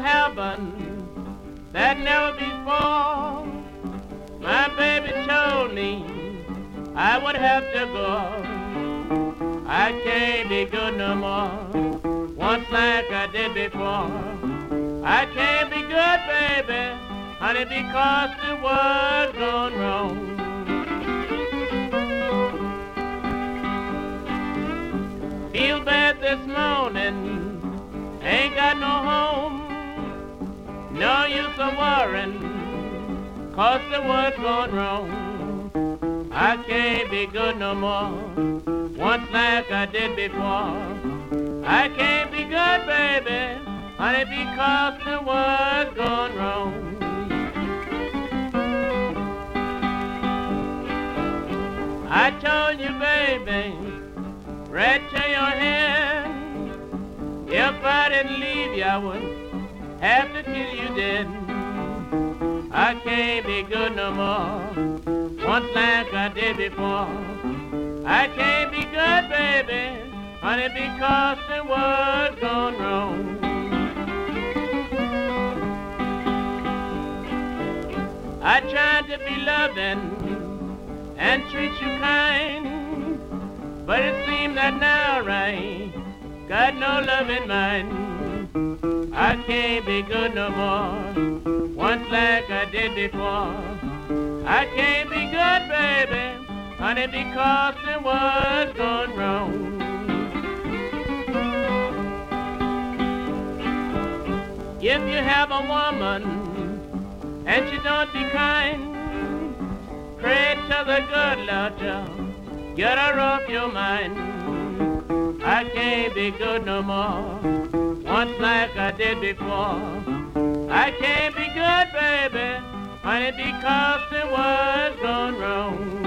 heaven that never before. My baby told me I would have to go. I can't be good no more, once like I did before. I can't be good, baby, honey, because the world's gone wrong. Feel bad this morning, ain't got no home. No use of worrying, cause the world's gone wrong. I can't be good no more, once like I did before. I can't be good, baby, honey, because the world's gone wrong. I told you, baby, right to your hand, if I didn't leave you, I would have to kill you dead. I can't be good no more, once like I did before. I can't be good, baby, honey, because the world's gone wrong. I tried to be loving and treat you kind, but it seems that now I got no love in mine. I can't be good no more, once like I did before. I can't be good, baby, honey, because the world's gone wrong. If you have a woman and she don't be kind, pray to the good Lord, to get her off your mind. I can't be good no more, once like I did before. I can't be good, baby, honey, because the world's gone wrong.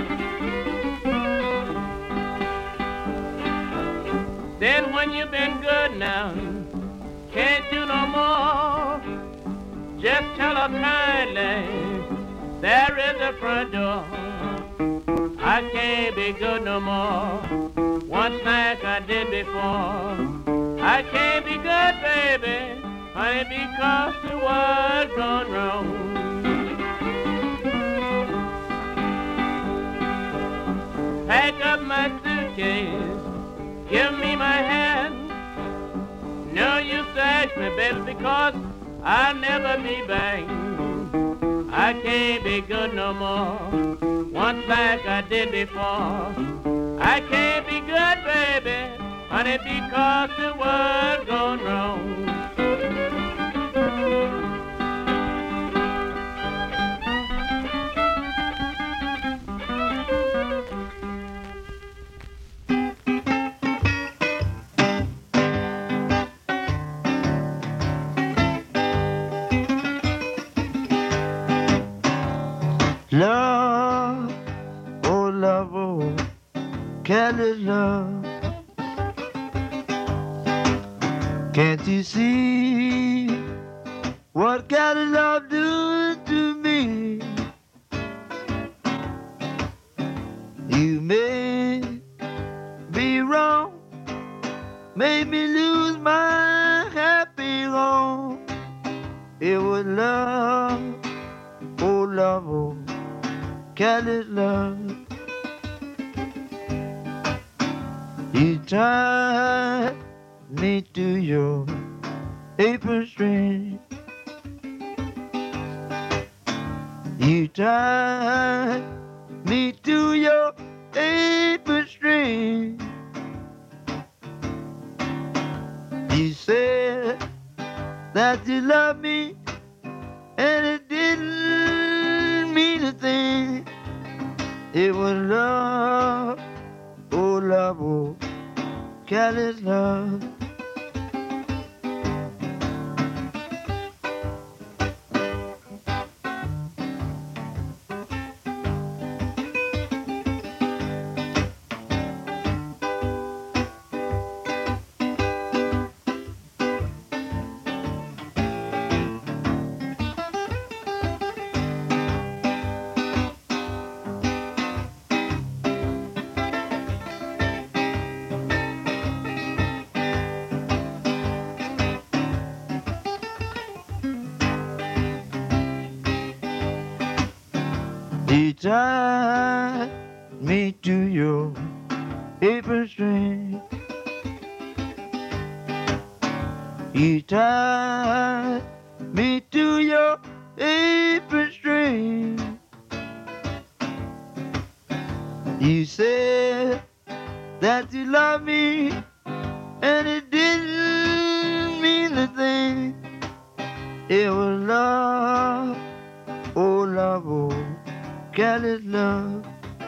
Then when you've been good now, can't do no more, just tell her kindly, there is a front door. I can't be good no more, once like I did before. I can't be good, baby, honey, because the world's gone wrong. Pack up my suitcase, give me my hand. No use to ask me, baby, because I'll never be back. I can't be good no more, once like I did before. I can't be good, baby, honey, because the world's gone wrong. Love, oh love, oh, careless love. Can't you see what careless love do to me? You may be wrong, made me lose my happy home. It was love, oh love, oh, careless love. You tied me to your apron string. You tied me to your apron string. You said that you loved me, and it didn't mean a thing. It was love, oh love, oh, careless love. tied me to your apron string. You tied me to your apron string. You said that you love me, and it didn't mean a thing. It was love, oh, careless love.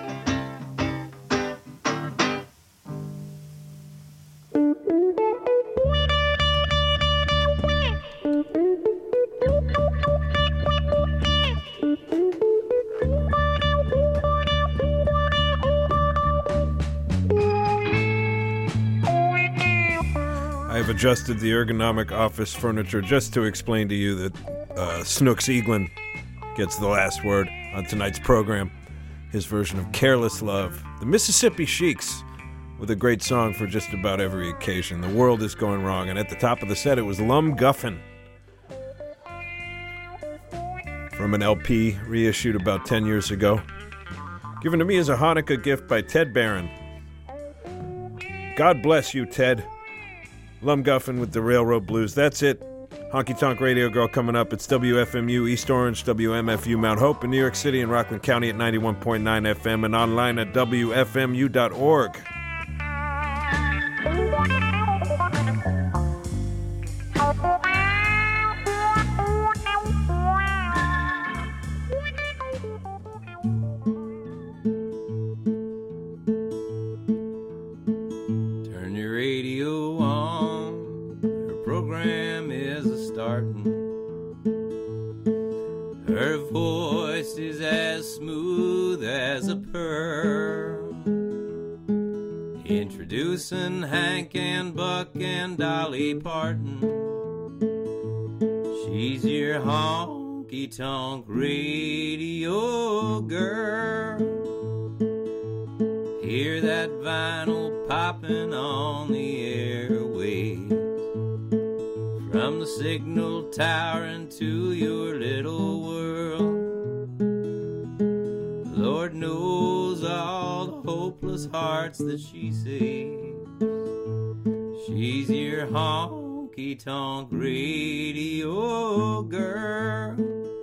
I've adjusted the ergonomic office furniture just to explain to you that Snooks Eaglin gets the last word on tonight's program. His version of Careless Love. The Mississippi Sheiks with a great song for just about every occasion. The world is going wrong. And at the top of the set, it was Lum Guffin from an LP reissued about 10 years ago. Given to me as a Hanukkah gift by Ted Barron. God bless you, Ted. Lum Guffin with the Railroad Blues. That's it. Honky Tonk Radio Girl coming up. It's WFMU East Orange, WMFU Mount Hope in New York City and Rockland County at 91.9 FM and online at WFMU.org. Turn your radio on, her program is a-startin'. Her voice is as smooth as a pearl, introducing Hank and Buck and Dolly Parton. She's your honky-tonk radio girl. Hear that vinyl popping on the airwaves, from the signal tower into your little world. Lord knows all the hopeless hearts that she saves. She's your honky-tonk radio girl.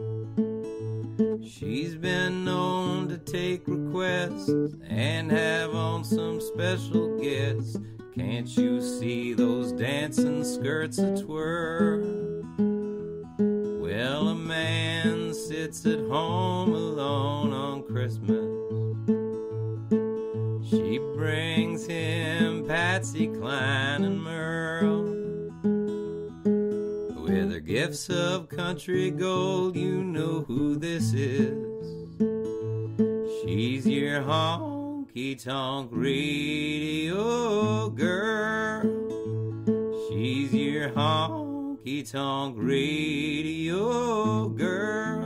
She's been known to take requests and have on some special guests. Can't you see those dancing skirts a-twirl? Well, a man sits at home alone on Christmas. She brings him Patsy Cline and Merle. With her gifts of country gold, you know who this is. She's your honky-tonk radio girl. She's your honky-tonk radio girl.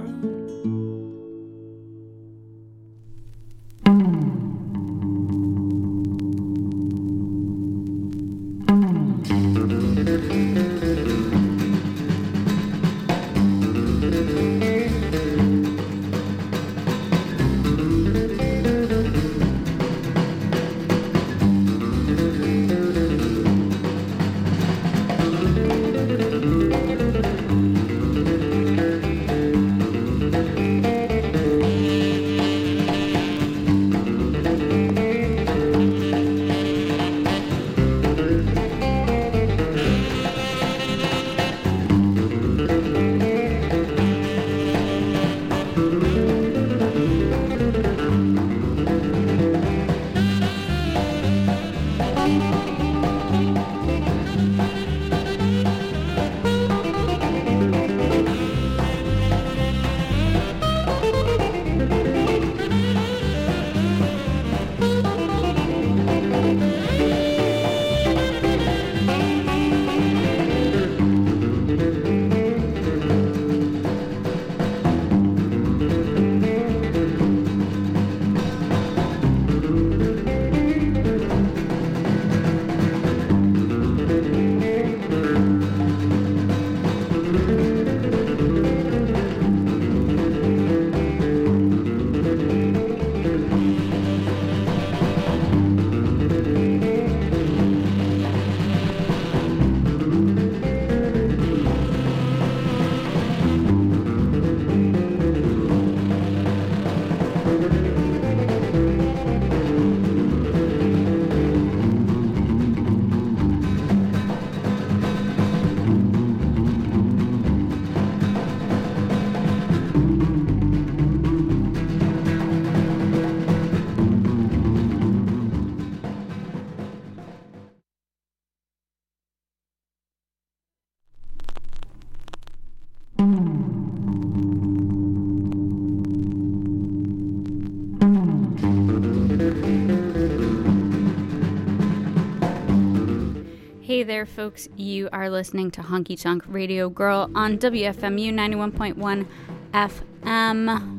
Hey there, folks. You are listening to Honky Tonk Radio Girl on WFMU 91.1 FM.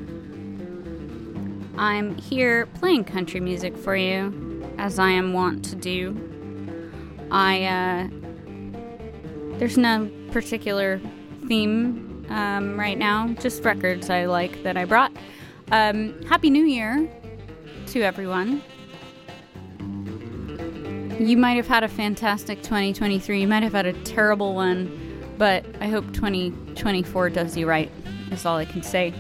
I'm here playing country music for you, as I am wont to do. There's no particular theme right now, just records I like that I brought. Happy New Year to everyone. You might have had a fantastic 2023. You might have had a terrible one, but I hope 2024 does you right, is all I can say.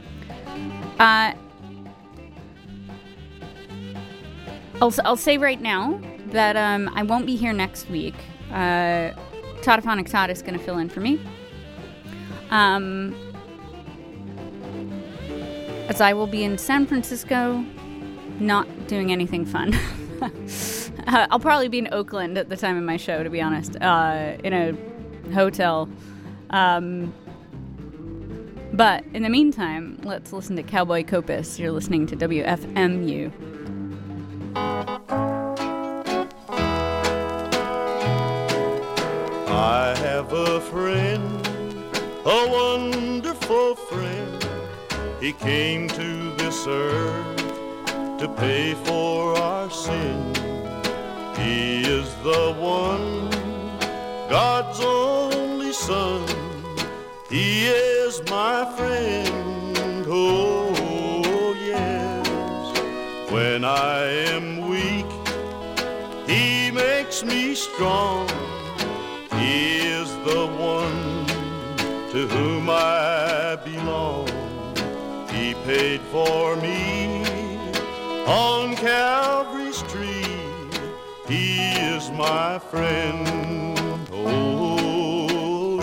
I'll say right now that I won't be here next week. Todophonic Todd is going to fill in for me. As I will be in San Francisco, not doing anything fun. I'll probably be in Oakland at the time of my show, to be honest, in a hotel. But in the meantime, let's listen to Cowboy Copus. You're listening to WFMU. I have a friend, a wonderful friend. He came to this earth to pay for our sin. He is the one, God's only Son. He is my friend, oh yes. When I am weak, He makes me strong. He is the one to whom I belong. He paid for me on Calvary's tree. He is my friend, oh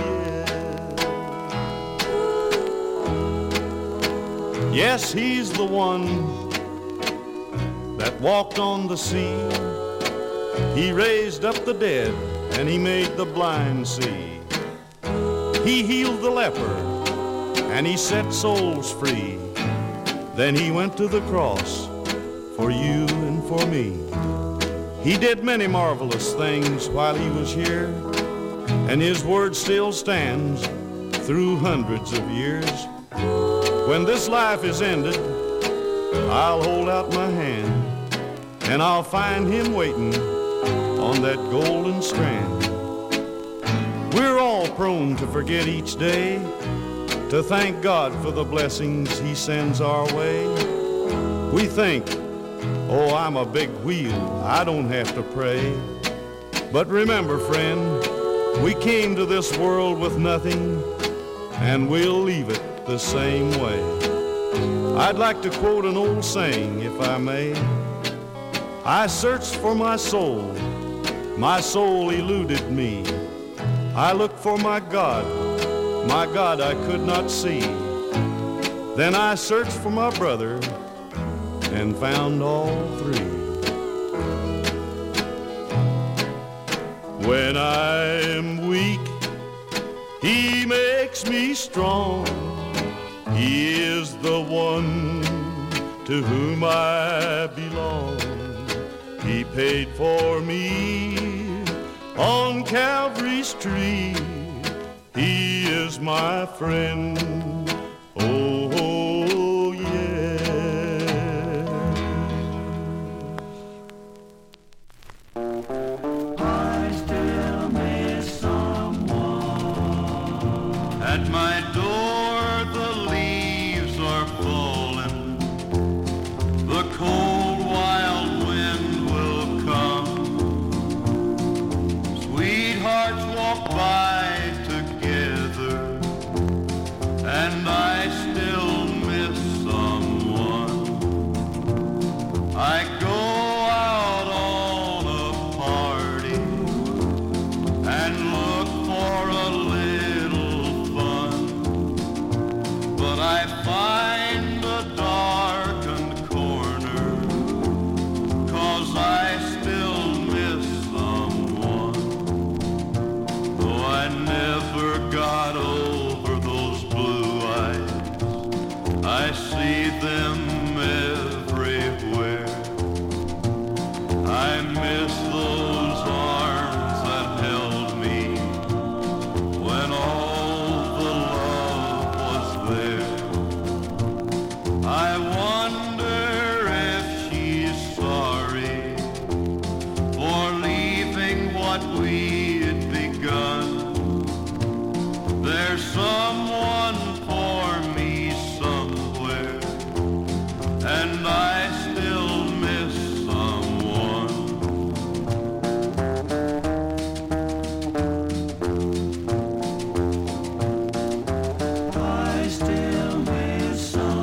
yeah. Yes, He's the one that walked on the sea. He raised up the dead and He made the blind see. He healed the leper and He set souls free. Then He went to the cross for you and for me. He did many marvelous things while He was here, and His word still stands through hundreds of years. When this life is ended, I'll hold out my hand and I'll find Him waiting on that golden strand. We're all prone to forget each day to thank God for the blessings He sends our way. We think, oh, I'm a big wheel, I don't have to pray. But remember, friend, we came to this world with nothing, and we'll leave it the same way. I'd like to quote an old saying, if I may. I searched for my soul eluded me. I looked for my God I could not see. Then I searched for my brother and found all three. When I am weak, He makes me strong. He is the one to whom I belong. He paid for me on Calvary's tree. He is my friend, oh yeah. I still miss someone. At my door the leaves are falling. The cold wild wind will come. Sweethearts walk by together, and I still miss someone. I go out on a party and look for a little fun. There's someone for me somewhere, and I still miss someone. I still miss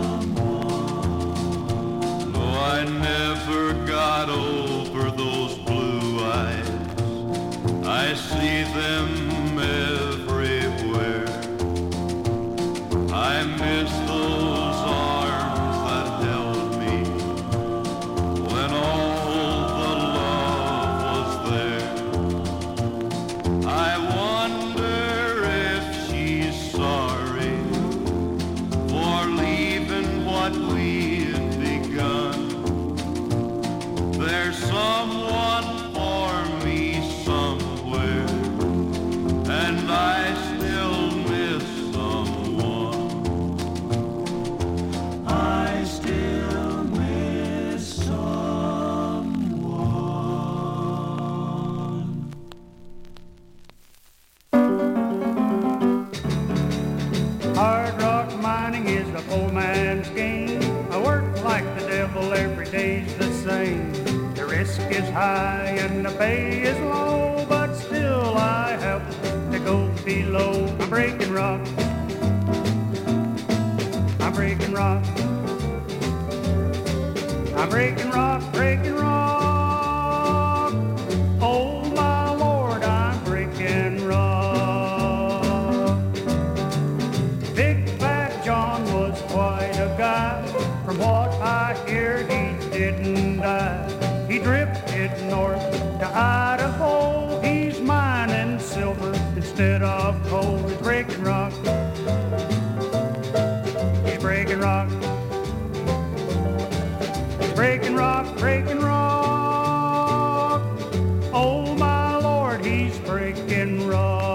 someone. No, I never got over those blue eyes. I see them everywhere. I miss those arms that held me when all the love was there. I wonder if she's sorry for leaving what we'd begun. There's someone for me somewhere, and I still miss someone. I still miss someone. Hard rock mining is a poor man's game. I work like the devil, every day's the same. The risk is high and the pay is low, but still I have to go below. I'm breaking rock. I'm breaking rock. I'm breaking rock, breaking rock. Oh my Lord, I'm breaking rock. Big Fat John was quite a guy. From what I hear, he didn't die. He drifted north to Idaho. He's mining silver instead of coal. He's breaking rock. He's breaking rock. He's breaking rock, breaking rock. Oh my Lord, he's breaking rock.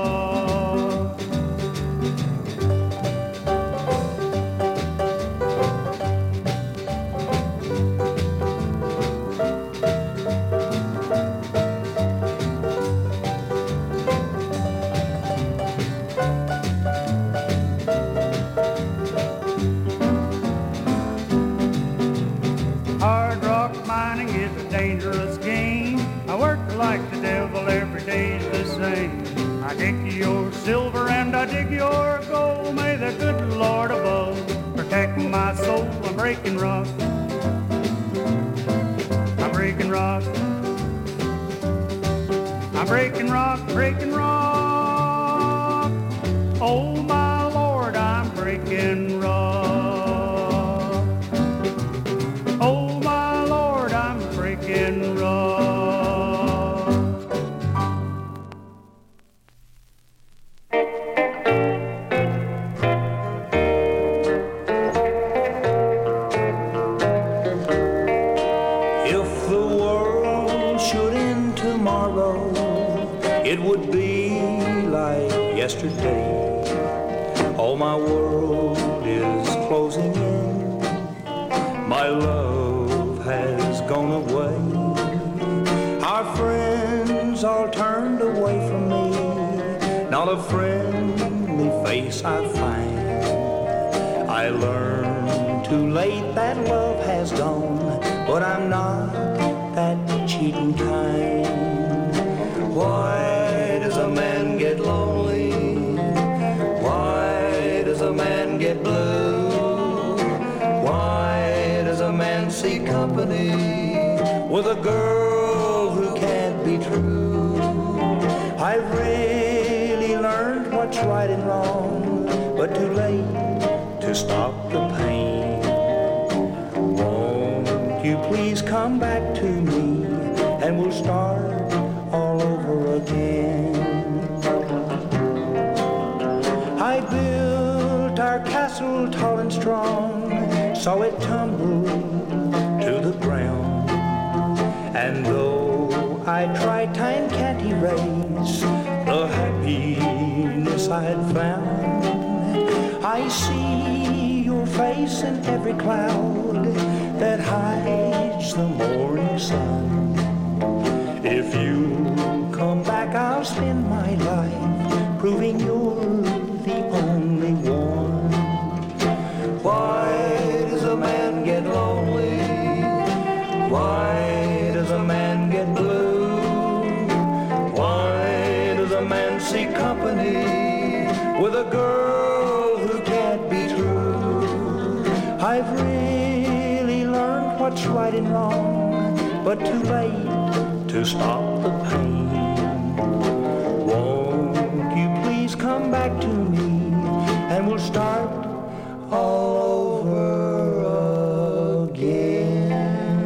Hard rock mining is a dangerous game. I work like the devil, every day's the same. I dig your silver and I dig your gold. May the good Lord above protect my soul. I'm breaking rock. I'm breaking rock. I'm breaking rock, breaking rock. Oh my Lord, I'm breaking rock. Oh my Lord, I'm breaking rock. If the world should end tomorrow, it would be like yesterday. All my world is closing in. My love has gone away. Our friends all turned away from me. Not a friendly face I find. I learned too late that love has gone, but I'm not that cheating kind. Why does a man get lonely? Why does a man get blue? Why does a man seek company with a girl who can't be true? I've really learned what's right and wrong, but too late to stop the pain. Won't you please come back to me and we'll start all over again. I built our castle tall and strong, saw it tumble to the ground. And though I tried, time can't erase the happiness I had found. I see your face in every cloud that hides the morning sun. If you come back, I'll spend my life proving you're the only one. Why does a man get lonely? Why does a man get blue? Why does a man seek company with a girl who can't be true? I've really learned what's right and wrong, but too late to stop the pain. Won't you please come back to me, and we'll start all over again.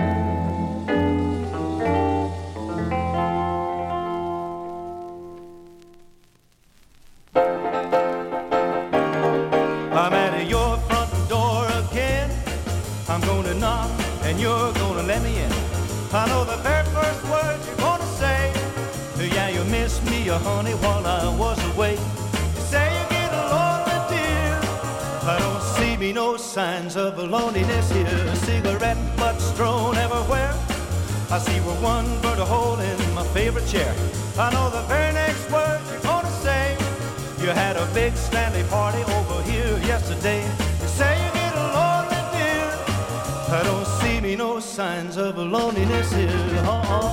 I'm at your front door again. I'm gonna knock and you're gonna let me in. I know the very first words you're gonna say. Yeah, you missed me, honey, while I was away. You say you get lonely, dear. I don't see me no signs of loneliness here. A cigarette butt strewn everywhere. I see where one burned a hole in my favorite chair. I know the very next words you're gonna say. You had a big Stanley party over here yesterday. You say you get lonely, dear. I don't see me no signs of loneliness here.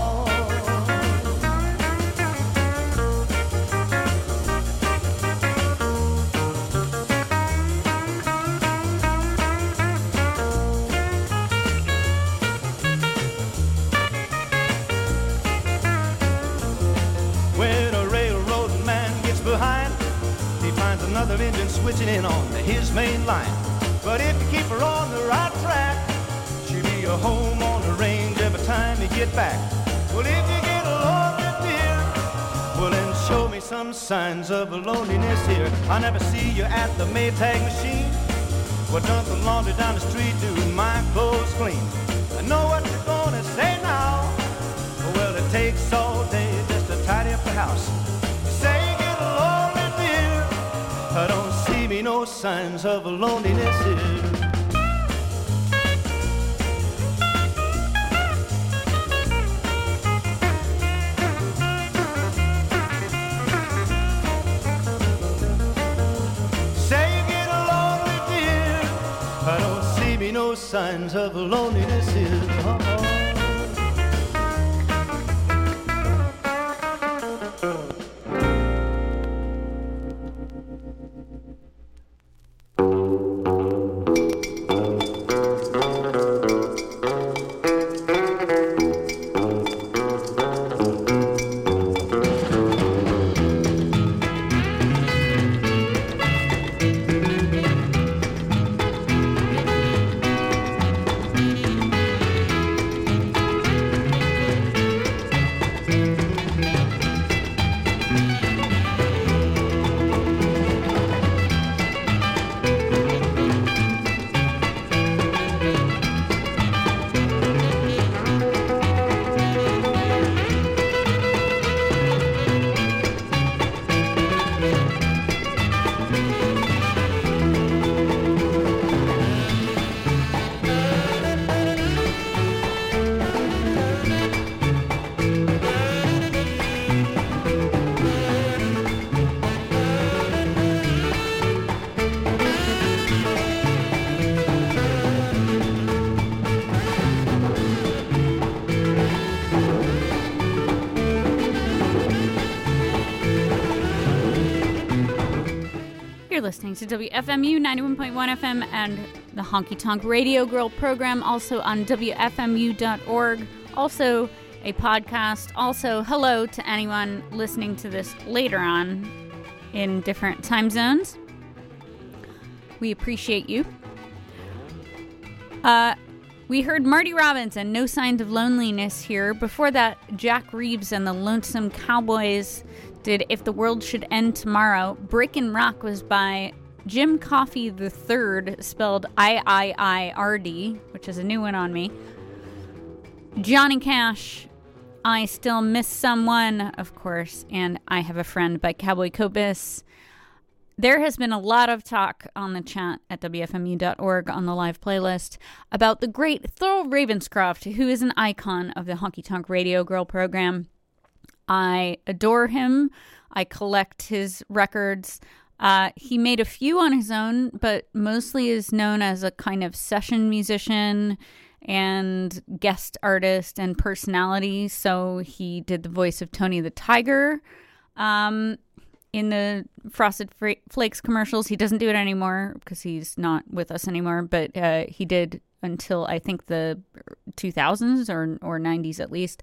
When a railroad man gets behind, he finds another engine switching in on his main line. But if you keep her on the right track, she'll be your home on the range every time you get back. Well, if you get lonely, dear, well, then show me some signs of loneliness here. I never see you at the Maytag machine. Well, dump the laundry down the street, doing my clothes clean. I know what you're gonna say now. Well, it takes all day just to tidy up the house. You say you get lonely, dear. I don't see me no signs of loneliness here. Say you get lonely, dear. I don't see me no signs of loneliness here. You're listening to WFMU 91.1 FM and the Honky Tonk Radio Girl program, also on WFMU.org, also a podcast. Also, hello to anyone listening to this later on in different time zones. We appreciate you. We heard Marty Robbins and No Signs of Loneliness here. Before that, Jack Reeves and the Lonesome Cowboys did If the World Should End Tomorrow. Breakin' Rock was by Jim Coffey III, spelled I-I-I-R-D, which is a new one on me. Johnny Cash, I Still Miss Someone, of course, and I Have a Friend by Cowboy Copus. There has been a lot of talk on the chat at WFMU.org on the live playlist about the great Thurl Ravenscroft, who is an icon of the Honky Tonk Radio Girl program. I adore him. I collect his records. He made a few on his own, but mostly is known as a kind of session musician and guest artist and personality. So he did the voice of Tony the Tiger in the Frosted Flakes commercials. He doesn't do it anymore because he's not with us anymore, but he did until I think the 2000s or 90s at least.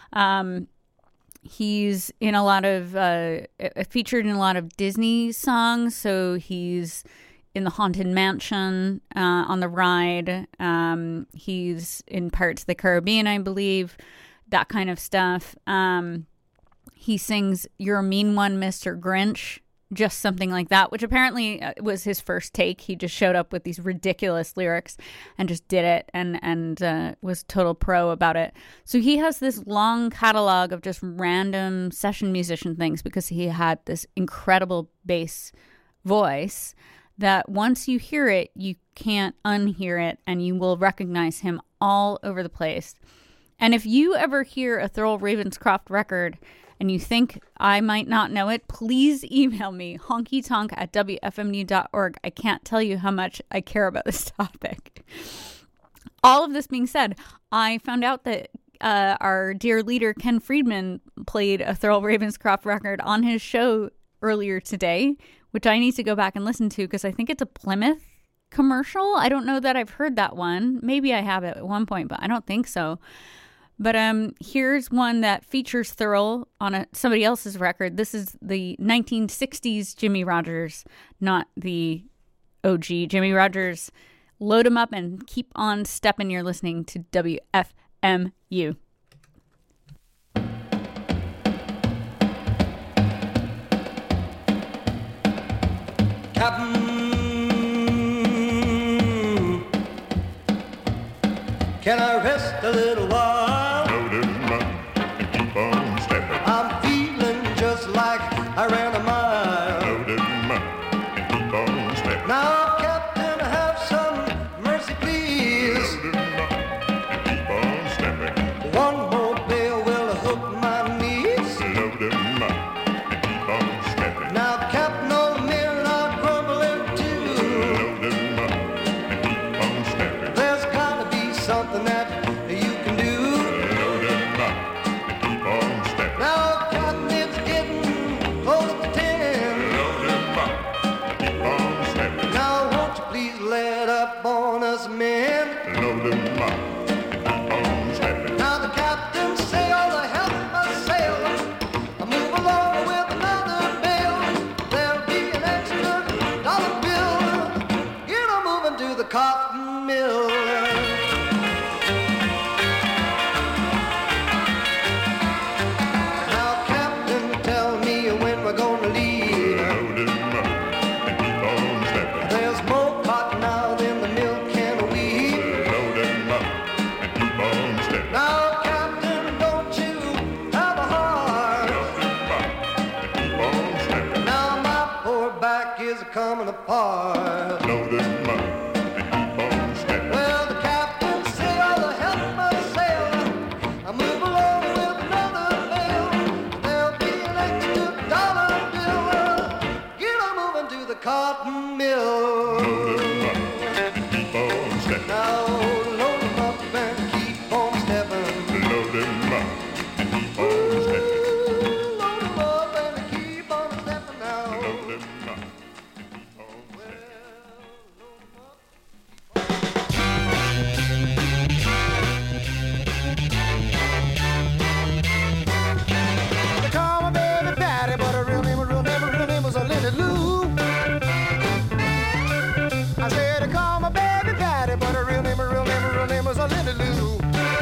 He's in a lot of featured in a lot of Disney songs. So he's in the Haunted Mansion, on the ride. He's in Pirates of the Caribbean, I believe, that kind of stuff. He sings "You're a Mean One, Mr. Grinch," just something like that, which apparently was his first take. He just showed up with these ridiculous lyrics and just did it and was total pro about it. So he has this long catalog of just random session musician things because he had this incredible bass voice that once you hear it, you can't unhear it, and you will recognize him all over the place. And if you ever hear a Thurl Ravenscroft record and you think I might not know it, please email me, honkytonk@wfmu.org. I can't tell you how much I care about this topic. All of this being said, I found out that our dear leader, Ken Friedman, played a Thurl Ravenscroft record on his show earlier today, which I need to go back and listen to because I think it's a Plymouth commercial. I don't know that I've heard that one. Maybe I have it at one point, but I don't think so. But here's one that features Thurl on somebody else's record. This is the 1960s Jimmy Rogers, not the OG Jimmy Rogers. Load 'em up and keep on stepping. You're listening to WFMU. Captain, can I rest a little while? I'm feeling just like I ran a mile. Now, Captain, have some mercy, please. One more bell will hook my knees. Now, Captain, all the men are grumbling too. There's gotta be something that you can do. Now, Captain, it's getting close to 10. Now, won't you please let up on us, men? Now, the captain sailed to help us sail. I move along with another bell. There'll be an extra dollar bill. Get on moving to the cotton mill. Now, Captain, tell me when we're gonna leave. There's more cotton now than the mill can weave. Now, Captain, don't you have a heart? Now my poor back is coming apart. Well, the captain sailed to help us sail. I move along with another bell. There'll be an extra dollar bill. Get on moving to the cotton mill. Now load 'em up and keep on stepping. Load 'em up and keep on stepping now. They call my baby Patty, but her real name was Linda Lou. I said they call my baby Patty, but her real name was Linda Lou.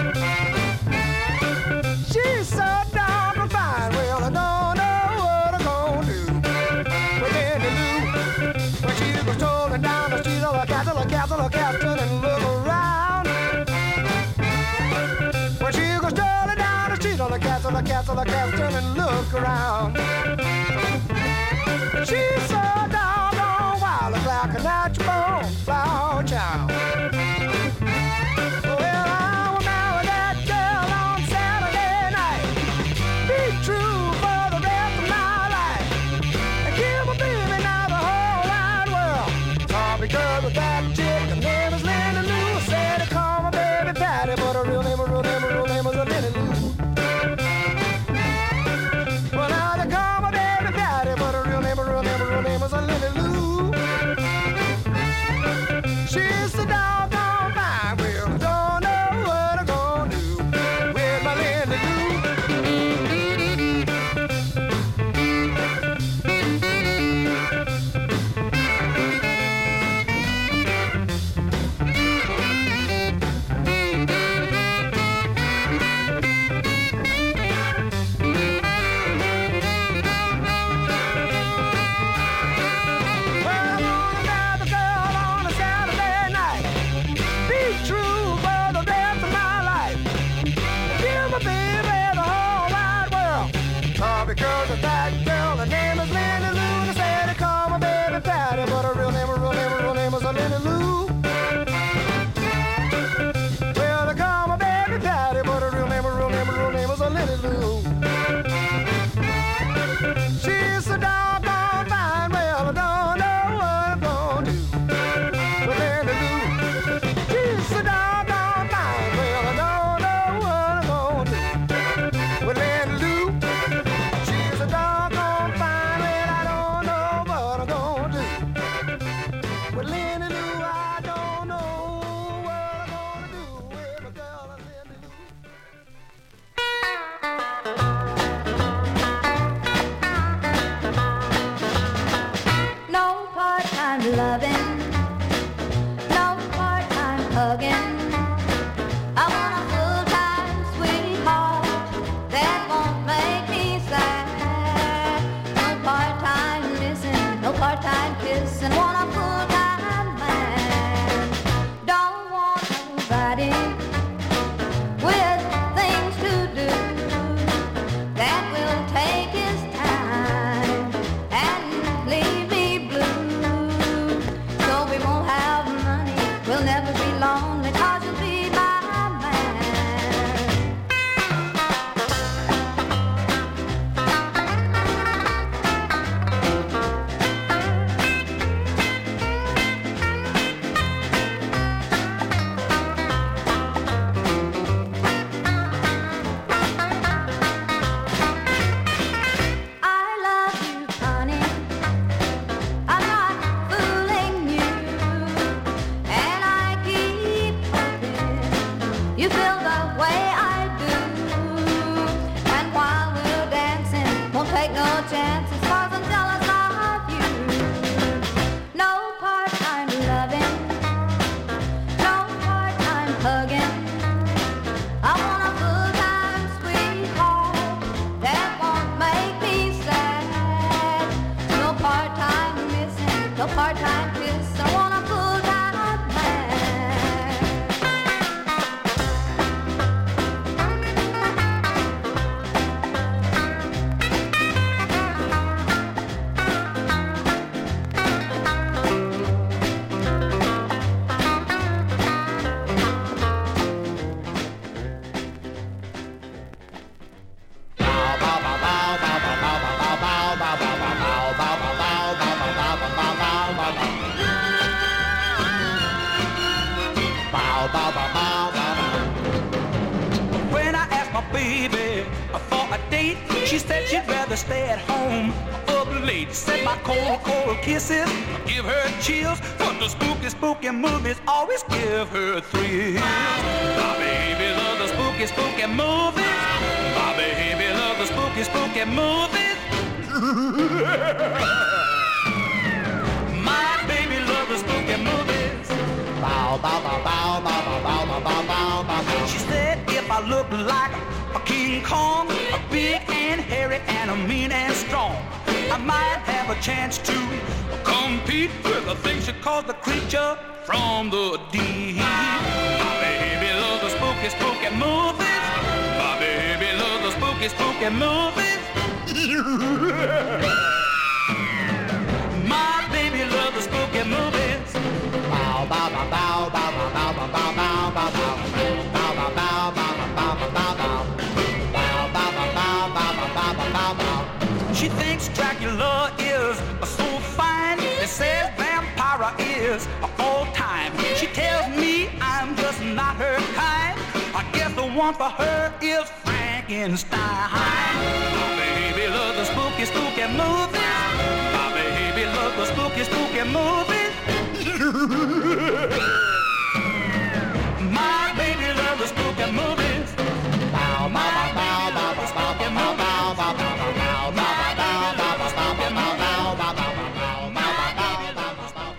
She's so darn fine, well I don't know what I'm gonna do with Linda Lou. When she was strolling down the street, oh, captain, and look around. When she was strolling down the street, oh, captain, and look around. She's so doggone wild, it's like a natural born flower child. Well, I will marry that girl on Saturday night. Be true for the rest of my life. And give my baby now the because of that chick. Her name is Linda Lou. Said to call my baby Patty, but her real name was a Linda Lou. Well, now they call my baby Patty, but her real name was a Linda Lou. She's so doggone fine. Well, I don't know what I'm gonna do with my Linda Lou. Because of that girl, her name is Linda Lou. They said they call my baby Patty, but her real name was a Linda Lou. Well, they call my baby Patty, but her real name was a Linda Lou. She's so doggone fine. Well, I don't know what I'm gonna do with Linda Lou. She's so doggone fine. Well, I don't know what I'm gonna do with Linda Lou. Doggone fine, well, I don't know what I'm gonna do. With Linda Lou, I don't know what I'm gonna do with my girl Linda Lou. No part-time loving, no part-time hugging. I want a full-time sweetheart that won't make me sad. Part-time missing, no part-time kissing, want a full-time man. Don't want nobody with things to do that will take his time and leave me blue. So we won't have money, we'll never be lonely, 'cause you'll be my man. Take no chances, 'cause I'm jealous of you. No part-time loving, no part-time hugging. I want a full-time sweetheart that won't make me sad. No part-time missing, no part-time kiss. I want a full-time man. When I asked my baby for a date, she said she'd rather stay at home up late. Said my cold kisses give her chills, but the spooky movies always give her thrills. My baby loves the spooky movies. My baby loves the spooky movies. My baby loves the spooky movies. Bow, bow, bow, bow, bow, bow, bow, bow, bow, bow, bow. She said if I look like a King Kong, a big and hairy and a mean and strong, I might have a chance to compete with the thing she calls the creature from the deep. My baby loves the spooky movies. My baby loves the spooky movies. My baby loves the spooky movies. Bow, bow, bow, bow, bow, bow, bow, bow, bow, bow, bow. She thinks Dracula is so fine. They say vampire is is all time. She tells me I'm just not her kind. I guess the one for her is Frankenstein. My baby loves the spooky, spooky movies. My baby loves the spooky, spooky movies. My baby loves the spooky movies. Bow, bow, bow, bow, bow, bow, spooky movies. Bow, bow, bow, bow, bow, bow, bow, bow, bow, spooky movies. Bow, bow, bow, bow, bow, bow, bow, bow, bow, spooky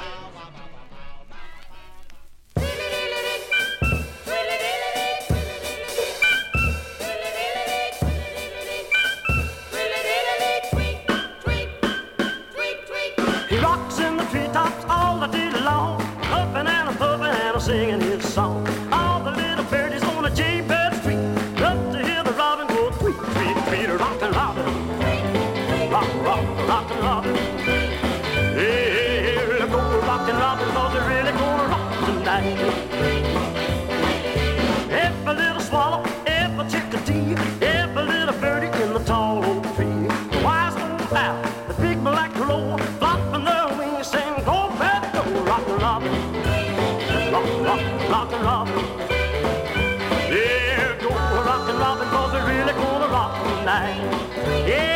He rocks in the treetops all the day long, puffing and a puffing and a singing his song. All the little birdies on a jaybird street love to hear the robin go tweet, tweet, tweet, rockin' robin, rock, rock, rockin' robin. Hey, hey, hey, really go rockin' robin, 'cause they're really gonna rock tonight. Every little swallow, every chickadee, every little birdie in the tall oak tree. The wise old owl, the big black crow, flopping their wings, saying, go back, go, rockin' robin, rock, rock, rockin' robin. Yeah, go rockin' robin, 'cause they're really gonna rock tonight. Yeah.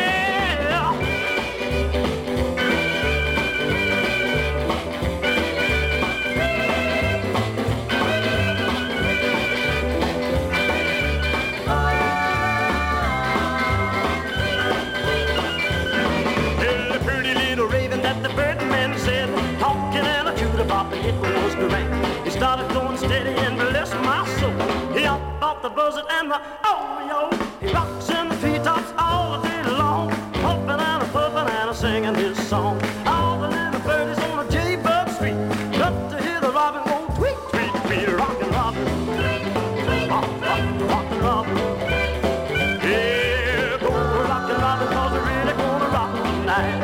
The pretty little raven that the birdman said, talking and a choo-da-bopping, it was great. He started going steady and bless my soul. He hopped off the buzzard and the oh-yo. He rocks in the treetops all the day long, puffing and a puffing and a singing his song. All the little birdies on a jaybird street love to hear the robin go tweet, tweet, tweet, rockin' robin, rock, rock, rockin' robin. Yeah, go rockin' robin, 'cause we're really gonna rock tonight.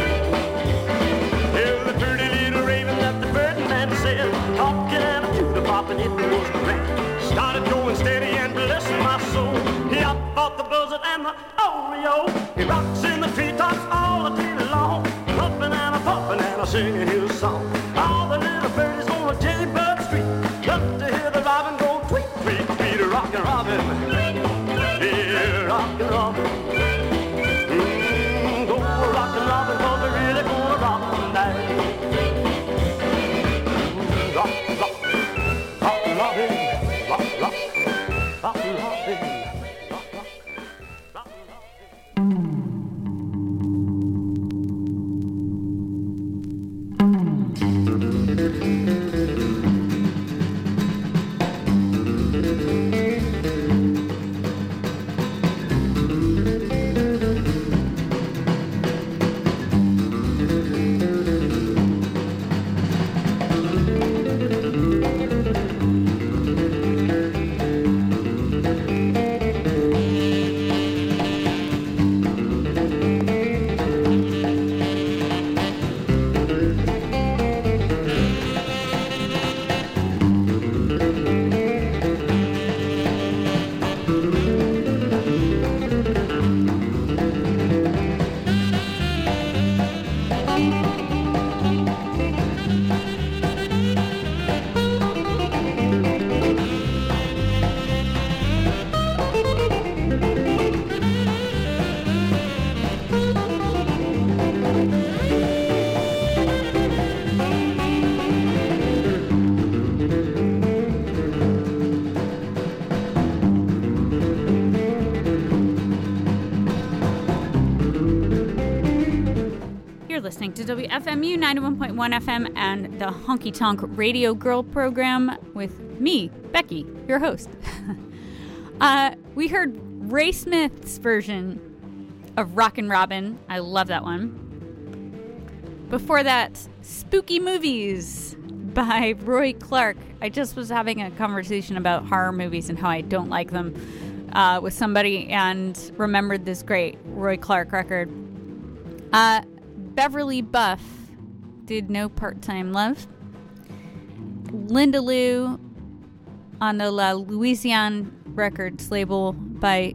Yeah, the pretty little raven that the birdman said, talking and a choo-da-bopping, it was great. Started going steady and bless my soul. He hopped off the buzzard and the oh-yo. He rocks in the treetops all the day long, puffing and a puffing and a singing his song. All the little birdies on a jaybird street love to hear the robin go tweet, tweet, tweet, rockin' robin. Yeah, rockin' robin. Go rockin' robin, 'cause we're really gonna rock tonight. Rock, rock, rock, robin, rock, rock, rock, robin, rock, rock, rock, robin. Listening to WFMU 91.1 FM and the Honky Tonk Radio Girl program with me, Becky, your host. We heard Ray Smith's version of Rockin' Robin. I love that one. Before that, Spooky Movies by Roy Clark. I just was having a conversation about horror movies and how I don't like them with somebody and remembered this great Roy Clark record. Beverly Buff did No Part-Time Love. Linda Lou on the La Louisiane Records label by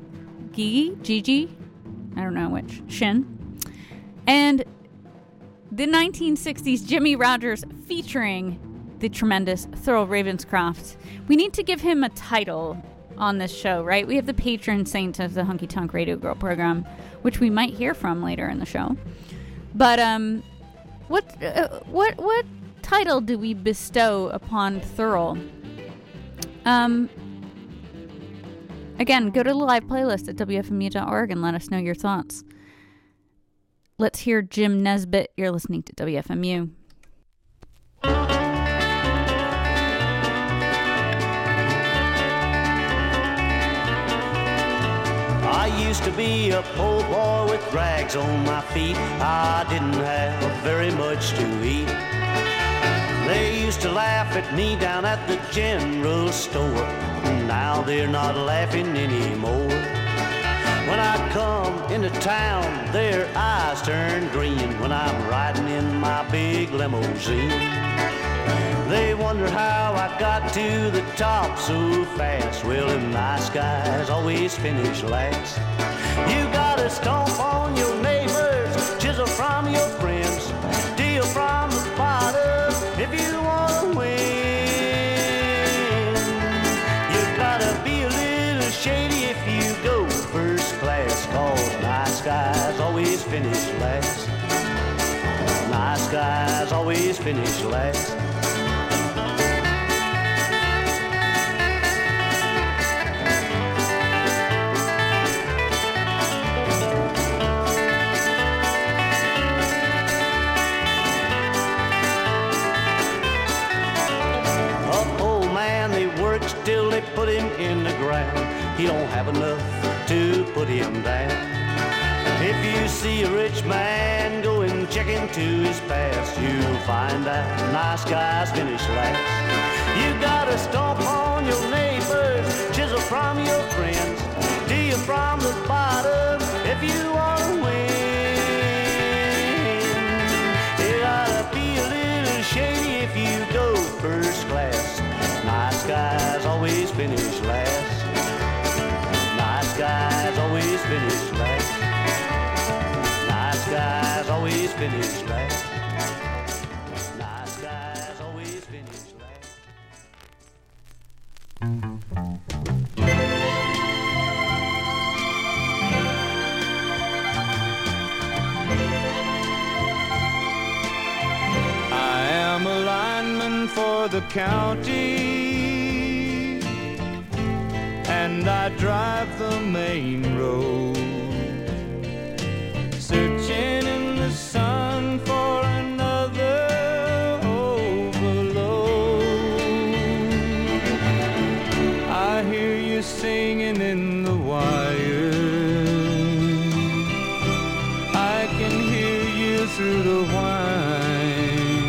Gigi, I don't know which, Shin. And the 1960s Jimmy Rogers featuring the tremendous Thurl Ravenscroft. We need to give him a title on this show, right? We have the patron saint of the Honky Tonk Radio Girl program, which we might hear from later in the show. But what title do we bestow upon Thurl? Again, go to the live playlist at WFMU.org and let us know your thoughts. Let's hear Jim Nesbitt. You're listening to WFMU. I used to be a poor boy with rags on my feet. I didn't have very much to eat. They used to laugh at me down at the general store. Now they're not laughing anymore. When I come into town, their eyes turn green when I'm riding in my big limousine. They wonder how I got to the top so fast. Well, them nice guys always finish last. You gotta stomp on your neighbors, chisel from your friends, steal from the bottom if you wanna win. You gotta be a little shady if you go first class, 'cause nice guys always finish last. Nice guys always finish last. Till they put him in the ground, he don't have enough to put him down. If you see a rich man go and check into his past, you'll find out nice guys finish last. You gotta stomp on your neighbors, chisel from your friends, steal from the bottom if you wanna win. You gotta be a little shady if you go first class. Nice guys always finish last. Nice guys always finish last. Nice guys always finish last. Nice guys always finish last. I am a lineman for the county, and I drive the main road, searching in the sun for another overload. I hear you singing in the wire, I can hear you through the whine,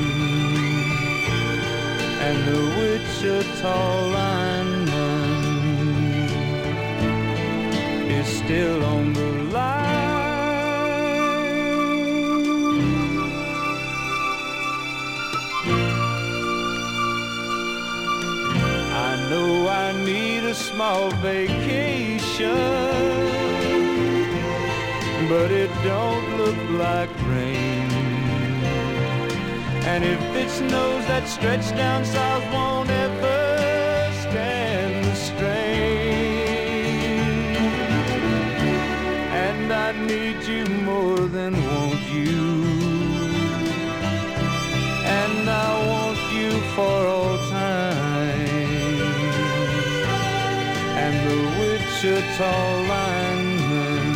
and the Wichita lineman is still on the line. I know I need a small vacation, but it don't look like rain. And if it snows, that stretch down south won't ever stand the strain. And I need you more than want you, and I want you for all time. And the Wichita lineman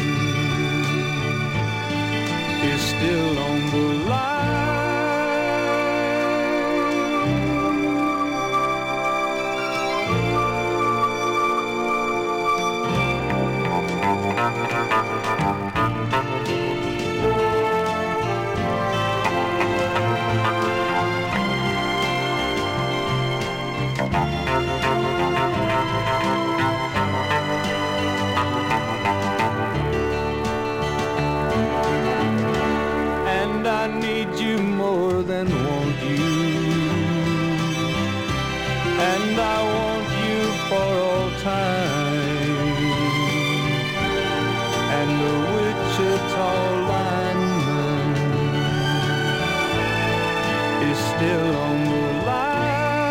is still on the line. And I need you more than want you, and I want you for all time. And the Wichita lineman still on the line.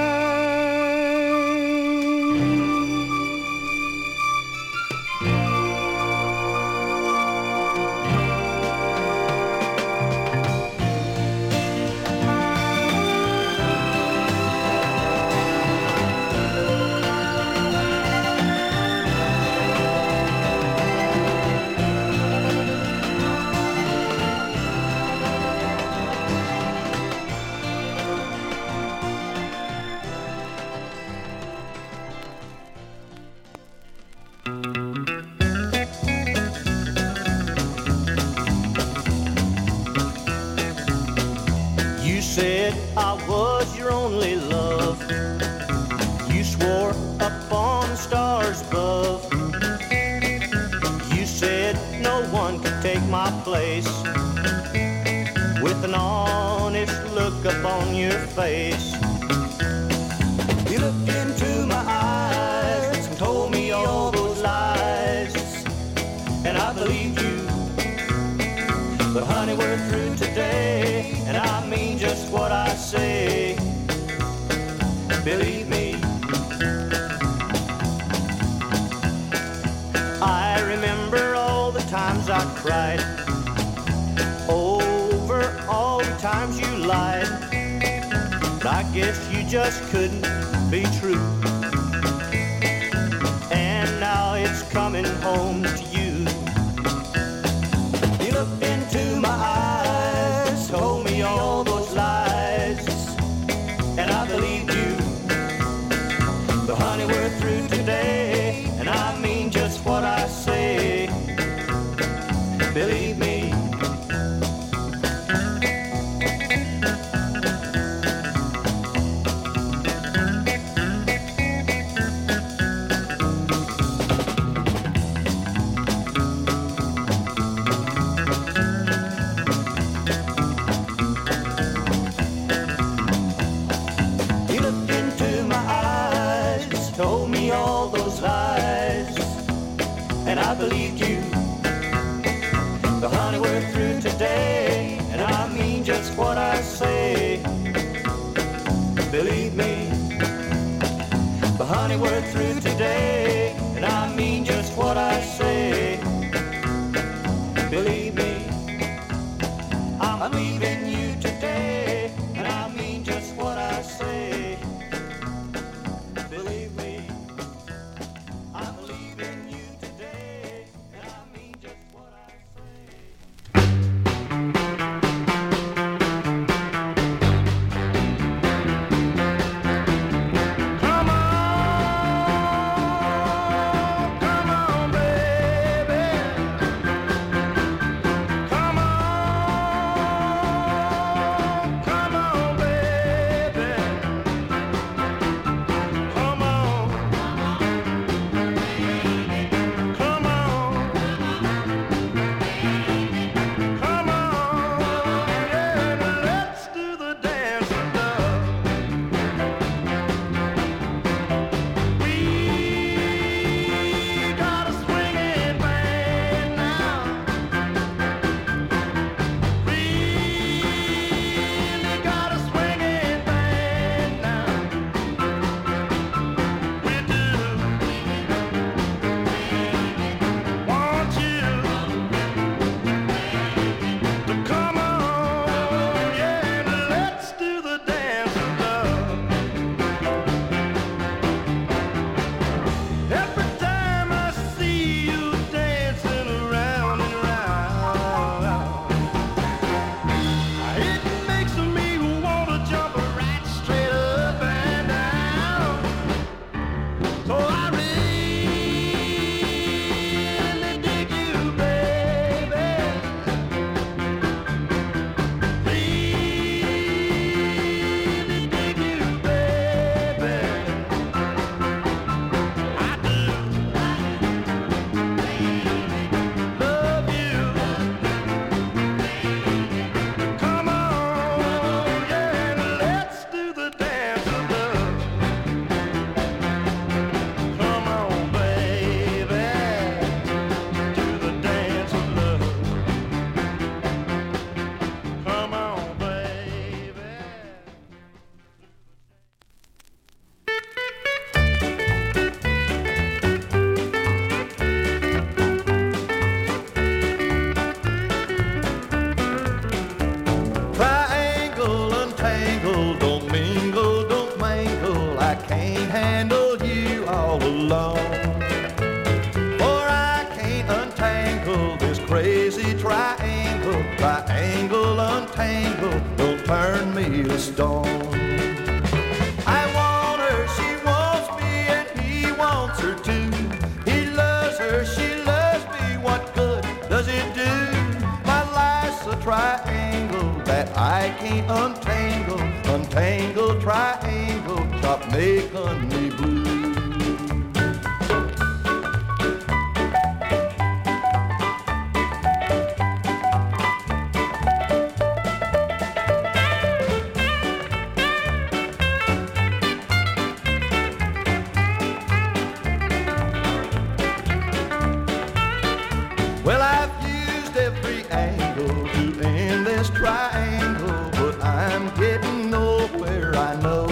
You said I was your only love. You swore up on the stars above. You said no one could take my place. With an honest look upon your face, you looked into my eyes and told me all those lies, and I believed you. But honey, we're through today, and I mean just what I say. Believe me. I remember all the times I cried, over all the times you lied. But I guess you just couldn't be true. And now it's coming home to you. You looked into my eyes, told me all those lies, and I believed you. But honey, we're through today, and I mean just what I say. Believe me. You looked into my eyes, told me all those lies, and I believed you. But honey, we're through today, and I mean just what I say. Believe me. But honey, we're through today, and I mean just what I say. Believe me. I'm leaving you today, and I mean just what I say. Believe me. I'm leaving you today, and I mean just what I say. storm. I want her, she wants me, and he wants her too. He loves her, she loves me, what good does it do? My life's a triangle that I can't untangle. Untangle triangle, stop making me blue. Well, I've used every angle to end this triangle, but I'm getting nowhere, I know.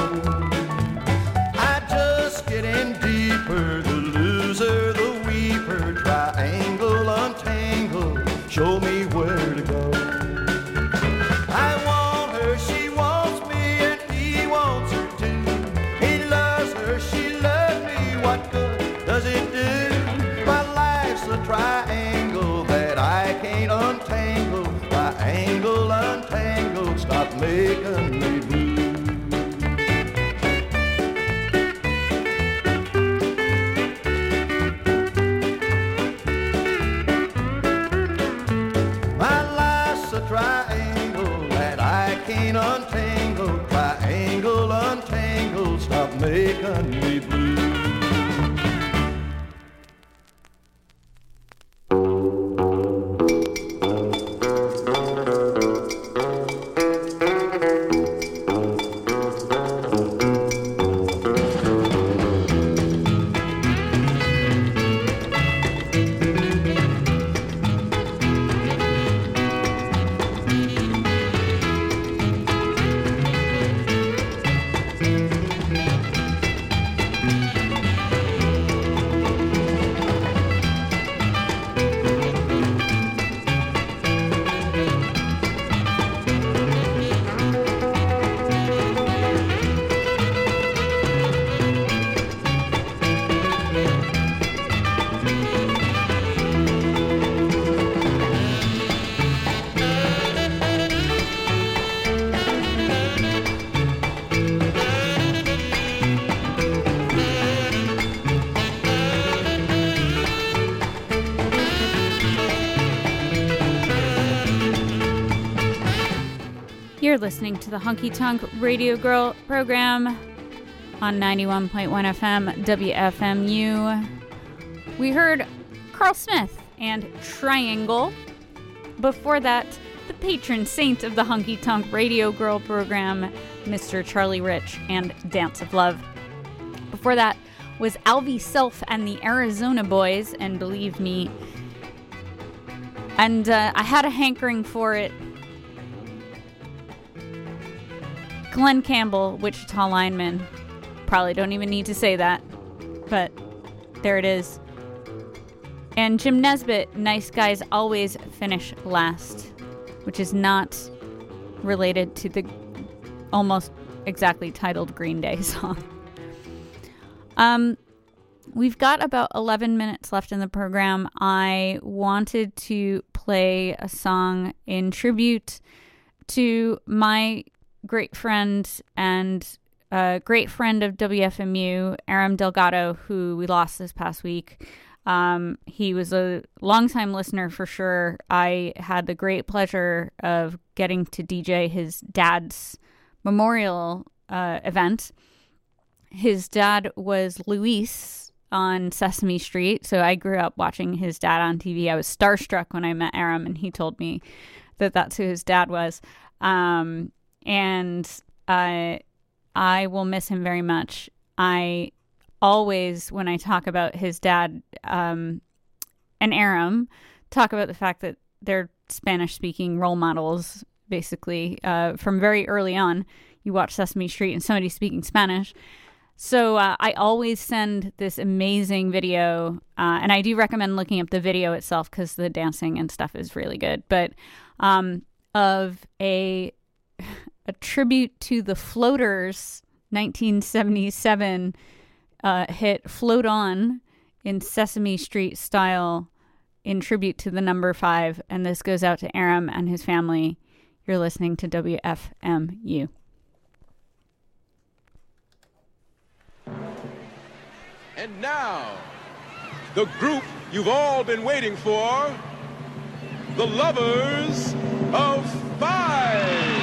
I just get in deeper, the loser, the weeper. Triangle, untangle, show me where to go. I want her, she wants me, and he wants her too. He loves her, she loves me, what good does it do? My life's a triangle that I can't untangle. Triangle, untangle, stop making me blue. My life's a triangle that I can't untangle. Triangle, untangle, stop making me blue. You're listening to the Honky Tonk Radio Girl program on 91.1 FM WFMU. We heard Carl Smith and Triangle. Before that, the patron saint of the Honky Tonk Radio Girl program, Mr. Charlie Rich and Dance of Love. Before that was Alvy Self and the Arizona Boys, and believe me, and I had a hankering for it. Glenn Campbell, Wichita lineman. Probably don't even need to say that, but there it is. And Jim Nesbitt, Nice Guys Always Finish Last, which is not related to the almost exactly titled Green Day song. We've got about 11 minutes left in the program. I wanted to play a song in tribute to my great friend and great friend of WFMU, Aram Delgado, who we lost this past week. He was a longtime listener for sure. I had the great pleasure of getting to DJ his dad's memorial event. His dad was Luis on Sesame Street, so I grew up watching his dad on TV. I was starstruck when I met Aram, and he told me that that's who his dad was. And I will miss him very much. I always, when I talk about his dad and Aram, talk about the fact that they're Spanish-speaking role models, basically. From very early on, you watch Sesame Street and somebody's speaking Spanish. So I always send this amazing video, and I do recommend looking up the video itself because the dancing and stuff is really good, but of a tribute to the Floaters' 1977 hit Float On in Sesame Street style in tribute to the number 5. And this goes out to Aram and his family. You're listening to WFMU. And now, the group you've all been waiting for, the Lovers of Five.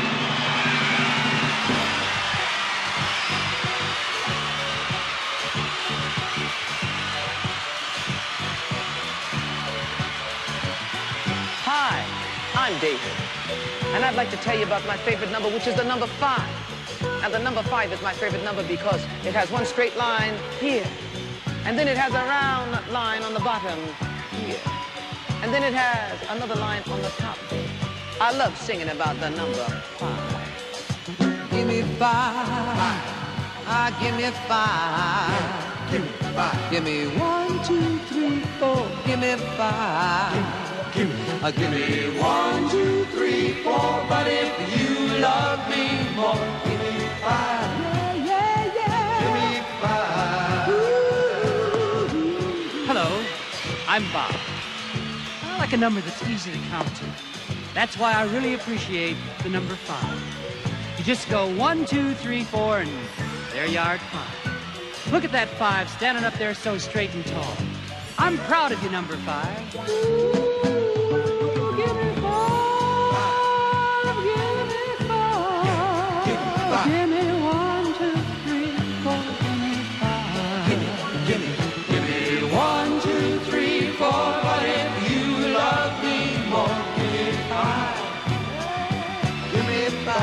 Hi, I'm David, and I'd like to tell you about my favorite number, which is the number 5. Now, the number 5 is my favorite number because it has one straight line here, and then it has a round line on the bottom here, and then it has another line on the top there. I love singing about the number 5. Give me 5. Give me 5. Give me 5. Give me 1, 2, 3, 4. Give me 5. Give me 1, 2, 3, 4. But if you love me more, give me 5. Yeah. Give me 5. Hello, I'm Bob. I like a number that's easy to count to. That's why I really appreciate the number 5. You just go 1, 2, 3, 4, and there you are at 5. Look at that 5 standing up there so straight and tall. I'm proud of you, number 5. Give me 1, 2, 3, 4, give me 5. Give me 1, 2, 3, 4. But if you love me more, give me 5. Give me 5.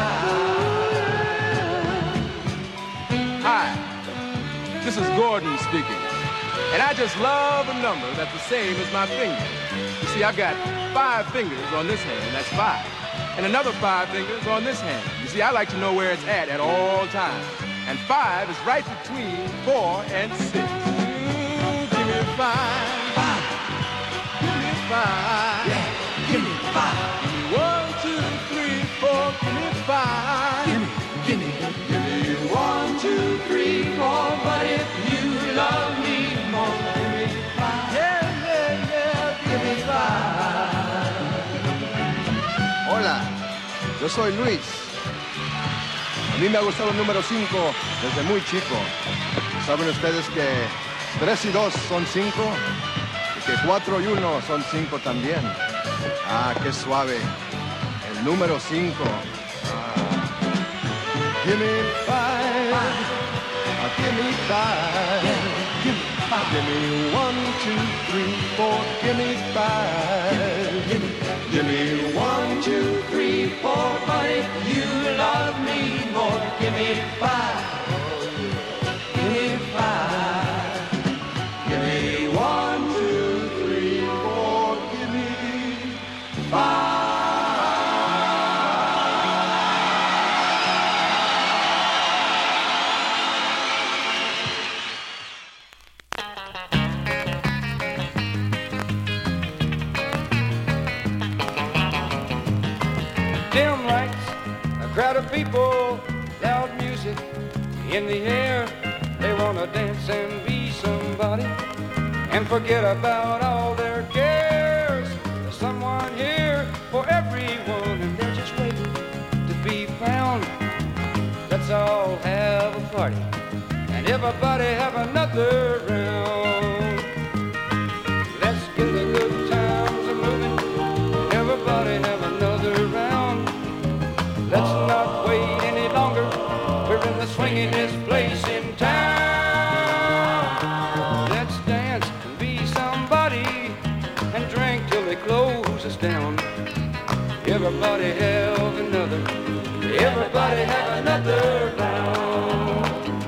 Hi, this is Gordon speaking. And I just love a number that's the same as my finger. You see, I've got 5 fingers on this hand, that's 5. And another 5 fingers on this hand. You see, I like to know where it's at all times. And 5 is right between 4 and 6. Give me 5. 5. Give me 5. Yeah, give me 5. Give me 1, 2, 3, 4. Give me 5. Give me 1, 2, 3, 4. But if you love me more, give me 5. Yeah, give me 5. Hola, yo soy Luis. A mí me ha gustado el número 5 desde muy chico. ¿Saben ustedes que 3 y 2 son 5? Y que 4 y 1 son 5 también. Ah, qué suave. El número 5. Give me 5. Give me 5. Give me 5. Give me 1, 2, 3, 4. Give me 5. Give me 1, 2, 3, 4. But if you love me more, give me 5. Give me 5. Give me 1, 2, 3, 4. Give me 5. Dim lights, a crowd of people, loud music in the air. They want to dance and be somebody and forget about all their cares. There's someone here for everyone and they're just waiting to be found. Let's all have a party and everybody have another round. Let's get the good times a moving. Everybody have another round. Let's not wait any longer. We're in the swingin'est place in town. Let's dance and be somebody and drink till they close us down. Everybody have another. Everybody have another round.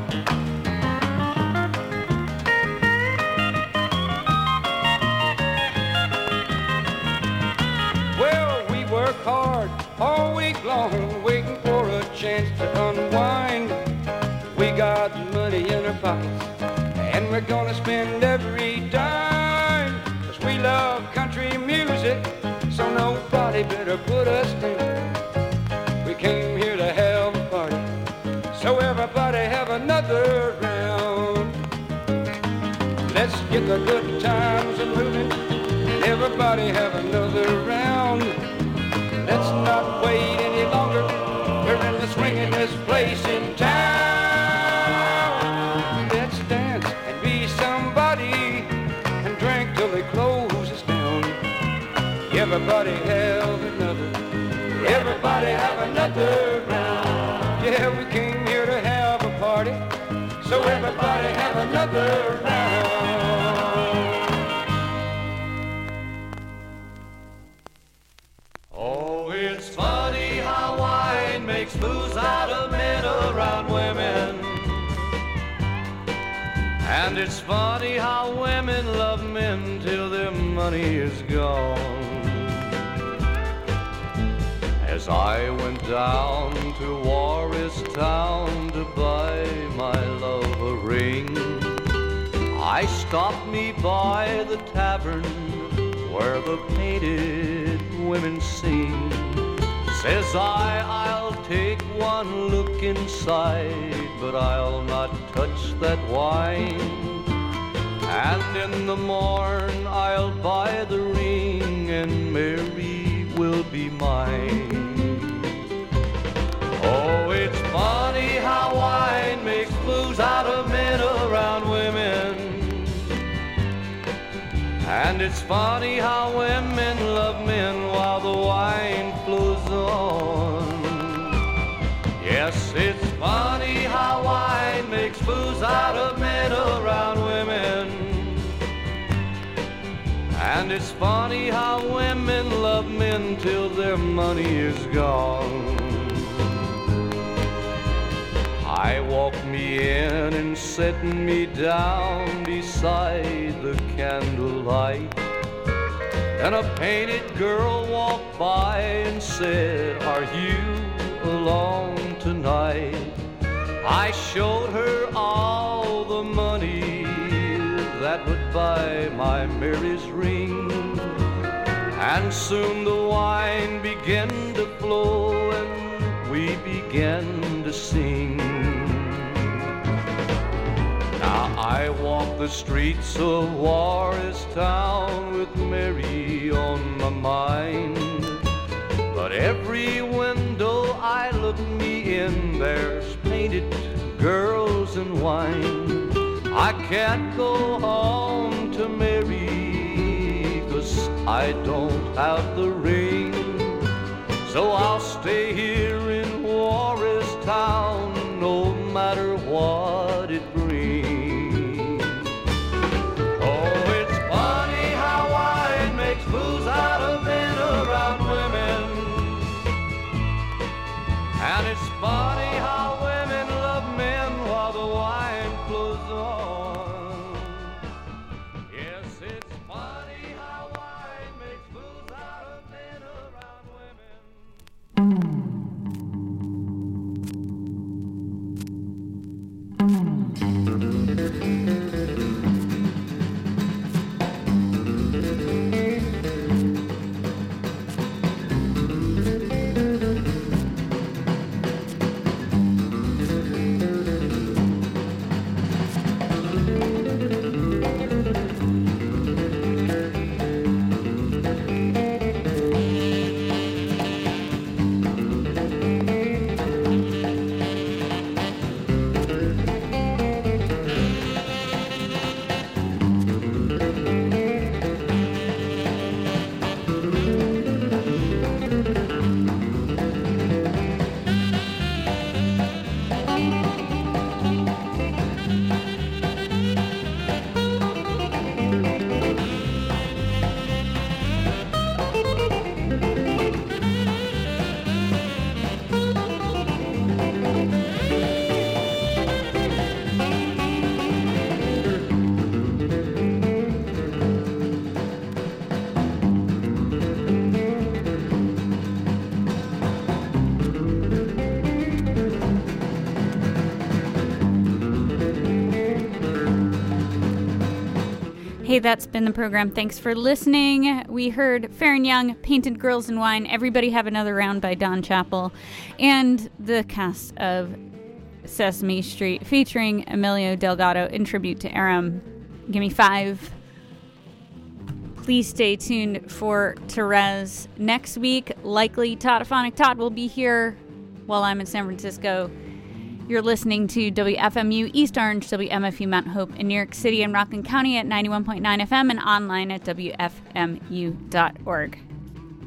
Well, we work hard all week long, waiting for a chance to unwind. We got money in our pockets, and we're gonna spend every dime. 'Cause we love country music, so nobody better put us down. We came here to have a party, so everybody have another round. Let's get the good times a moving, and everybody have another round. Let's not wait any longer. We're in the swingin'est place in town. Let's dance and be some everybody have another. Everybody have another round. Yeah, we came here to have a party, so everybody have another round. Oh, it's funny how wine makes fools out of men around women. And it's funny how women love men till their money is gone. As I went down to Warristown to buy my love a ring, I stopped me by the tavern where the painted women sing. Says I'll take one look inside, but I'll not touch that wine. And in the morn I'll buy the ring, and Mary will be mine. Oh, it's funny how wine makes fools out of men around women. And it's funny how women love men while the wine flows on. Yes, it's funny how wine makes fools out of men around women. And it's funny how women love men till their money is gone. I walked me in and set me down beside the candlelight. And a painted girl walked by and said, "Are you alone tonight?" I showed her all the money that would buy my Mary's ring. And soon the wine began to flow and we began to sing. Now I walk the streets of Warristown with Mary on my mind. But every window I look me in, there's painted girls and wine. I can't go home to Mary, 'cause I don't have the ring. So I'll stay here in Warristown, no matter what it brings. Oh, it's funny how wine makes fools out of men around women. And it's funny how women love men while the wine flows on. Yes, it's funny how wine makes fools out of men around women. Hey, that's been the program. Thanks for listening. We heard Farron Young, Painted Girls and Wine, Everybody Have Another Round by Don Chappell, and the cast of Sesame Street featuring Emilio Delgado in tribute to Aram. Gimme 5. Please stay tuned for Therese. Next week, likely Toddophonic Todd will be here while I'm in San Francisco. You're listening to WFMU East Orange, WMFU Mount Hope in New York City and Rockland County at 91.9 FM and online at WFMU.org.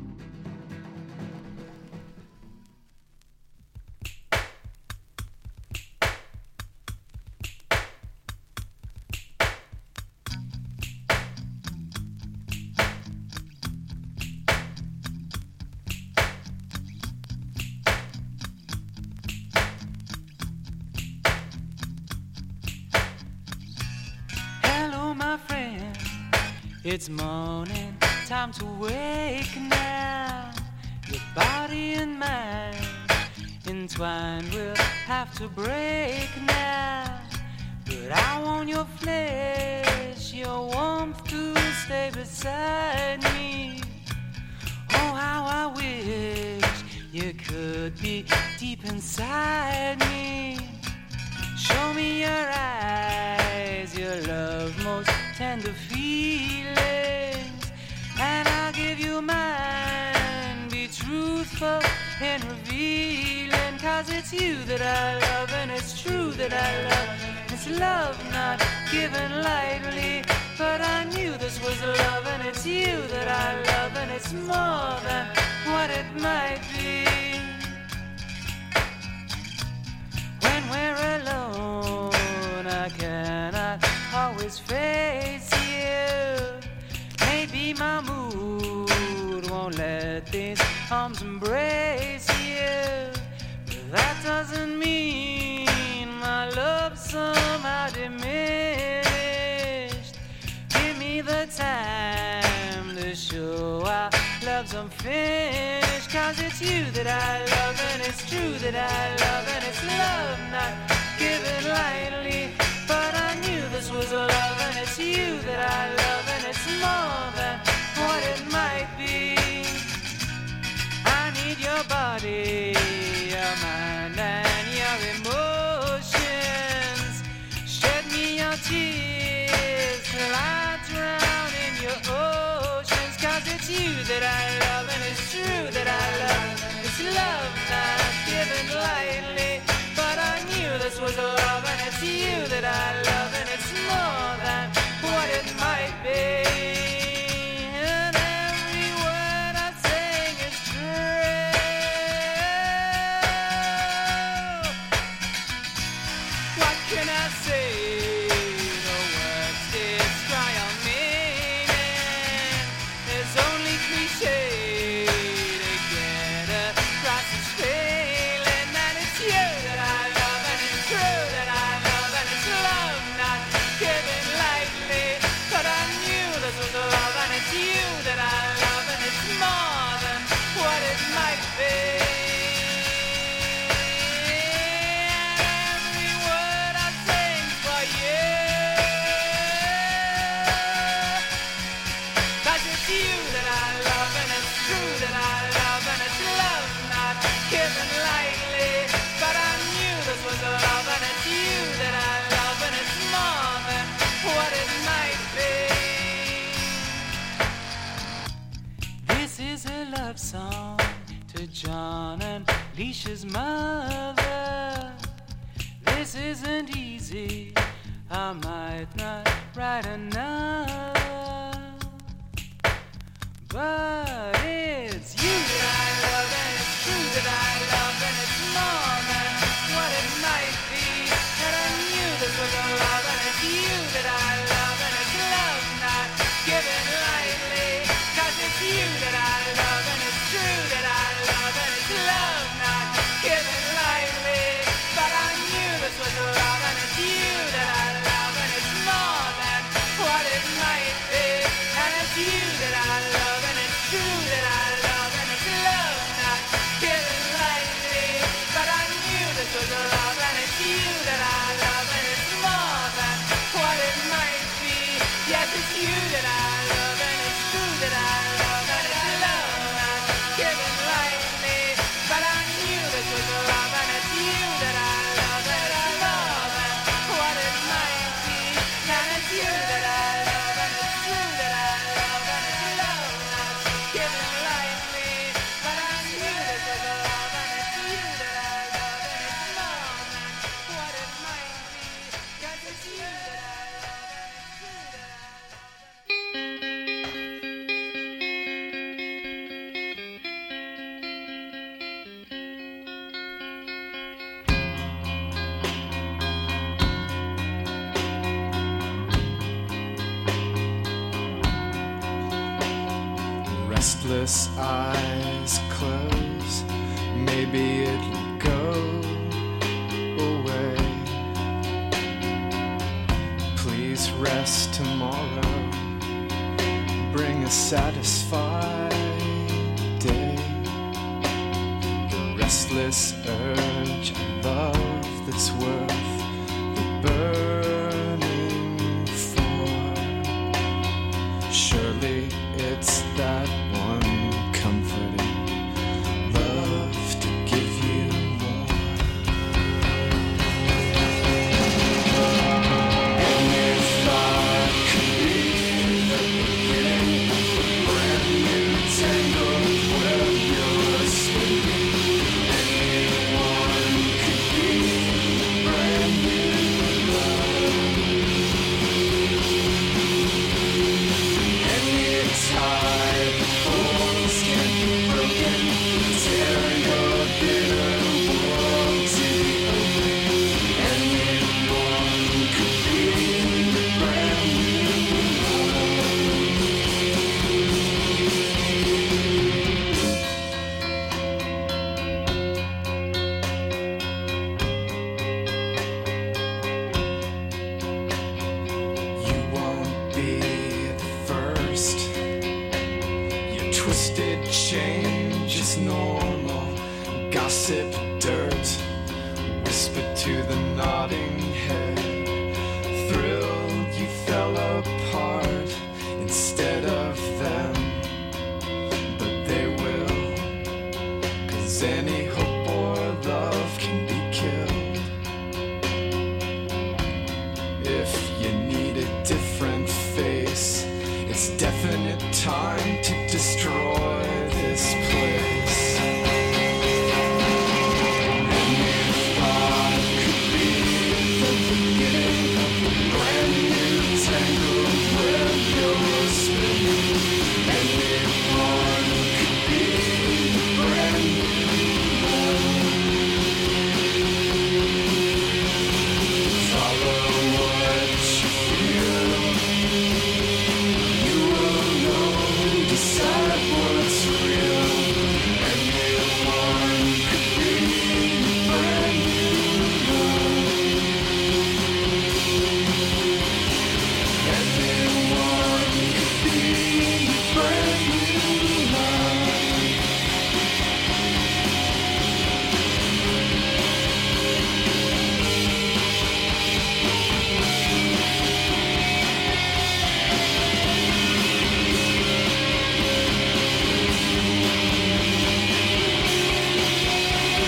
It's morning, time to wake now. Your body and mind entwined, we'll have to break now. But I want your flesh, your warmth to stay beside me. Oh, how I wish you could be deep inside me. Show me your eyes, your love, most tender feelings, and I'll give you mine. Be truthful in revealing, 'cause it's you that I love, and it's true that I love. It's love not given lightly, but I knew this was love, and it's you that I love, and it's more than what it might be. When we're alone, I cannot always face you. Maybe my mood won't let these arms embrace you, but that doesn't mean my love somehow diminished. Give me the time to show our love's unfinished, 'cause it's you that I love, and it's true that I love, and it's love not given lightly, but I knew this was love, and it's you that I love, and it's more than what it might be. I need your body, your mind, and your emotions. Shed me your tears till I drown in your oceans, 'cause it's you that I love, and it's true that I love. It's love not given lightly, but I knew this was love, and it's you that I love, and it's more than what it might be. And every word I sing is true. What can I say? The words destroy your meaning. There's only cliche to get across this feeling, and it's you that I love, and it's true that I love, and it's love not given lightly, but I knew this was love, and it's you that I love, and it's more than what it might be. Every word I sing for you, 'cause it's you that I love, and it's true that I love, and it's love not given lightly, but I knew this was love, and it's you that I love, and it's more than what it might be. This is a love song to John and Leisha's mother. This isn't easy, I might not write another, but it's you that I love, and it's true that I love, and it's more than what it might be. And I knew this was a love, and it's you that I love, and it's love not given lightly, 'cause it's you that I love, and it's true that I love, and it's love not given lightly, but I knew this was a love, and it's you that I love, and it's more than what it might be. And it's you that I love, and it's true that I love, and it's love not given lightly, but I knew this was a love, and it's you that I love, and it's more than what it might be. Yes, it's you that I love, and it's true that I love, and it's love not given lightly, but I knew this was a love, and it's you that I love, and it's more than what it might be. And it's you that I love, and it's true that I love, and it's love not given lightly, but I knew this was a love, and it's you that I love, and it's more than what it might be. 'Cause it's you that I love, and it's true that I Restless eyes close, maybe it'll go away. Please rest tomorrow bring a satisfied day. The restless urge and love that's worth the burden.